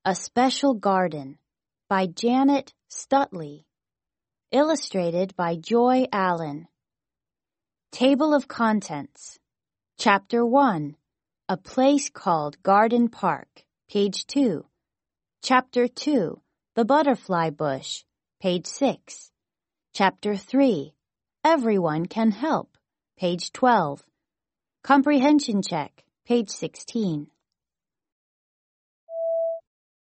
A Special Garden by Janet Stutley. Illustrated by Joy Allen. Table of Contents. Chapter 1. A Place Called Garden Park. Page 2. Chapter 2. The Butterfly Bush. Page 6. Chapter 3. Everyone Can Help. Page 12. Comprehension Check. Page 16.